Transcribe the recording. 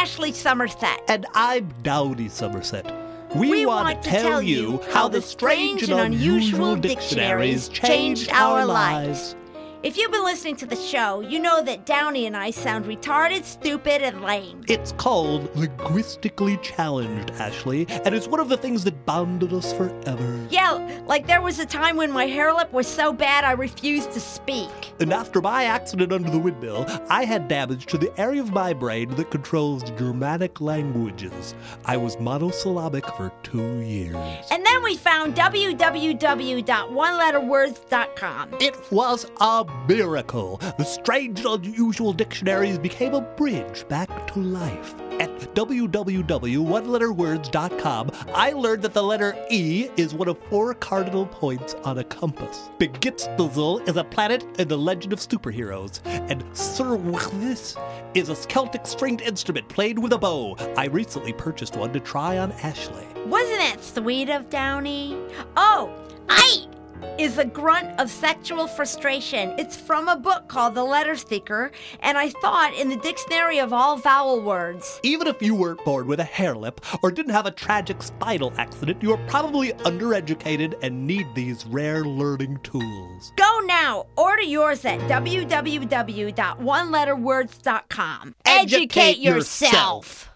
Ashley Somerset. And I'm Downey Somerset. We want to tell you how the strange and unusual dictionaries changed our lives. If you've been listening to the show, you know that Downey and I sound retarded, stupid, and lame. It's called Linguistically Challenged, Ashley, and it's one of the things that bonded us forever. Yeah, like there was a time when my hair lip was so bad I refused to speak. And after my accident under the windmill, I had damage to the area of my brain that controls Germanic languages. I was monosyllabic for 2 years. And then we found www.oneletterwords.com. It was a miracle. The strange and unusual dictionaries became a bridge back to life. At www.oneletterwords.com, I learned that the letter E is one of 4 cardinal points on a compass. Begitstazl is a planet in the Legend of Superheroes, and Surwchlis is a Celtic stringed instrument played with a bow. I recently purchased one to try on Ashley. Wasn't that sweet of Downey? Oh, I is a grunt of sexual frustration. It's from a book called The Letter Seeker, and I thought in the dictionary of all vowel words. Even if you weren't born with a hair lip or didn't have a tragic spinal accident, you are probably undereducated and need these rare learning tools. Go now. Order yours at www.oneletterwords.com. Educate yourself.